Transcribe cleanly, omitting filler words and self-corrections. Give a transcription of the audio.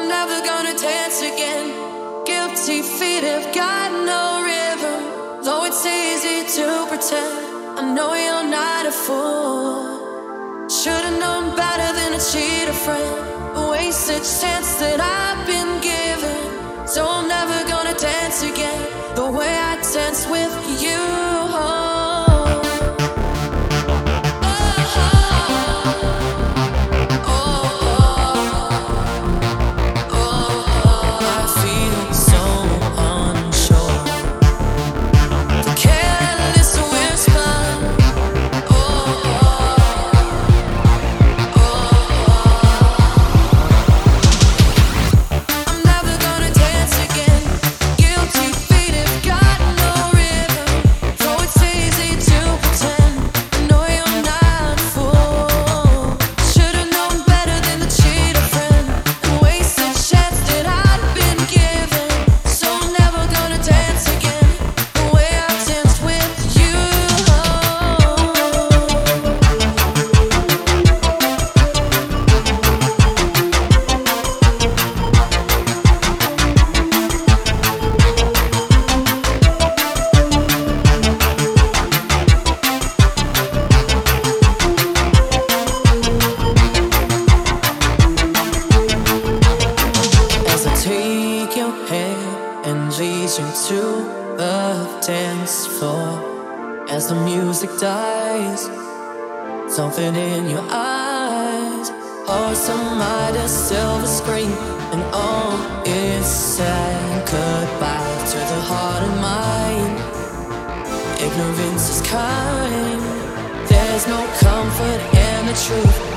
never gonna dance again. Guilty feet have got no rhythm. Though it's easy to pretend, I know you're not a fool. Should've known better than to cheat a friend. A wasted chance that I've been given. So I'm never gonna dance again the way I dance with you. You to the dance floor as the music dies. Something in your eyes, or some Midas silver screen, and all is said. Goodbye to the heart and mind. Ignorance is kind. There's no comfort in the truth.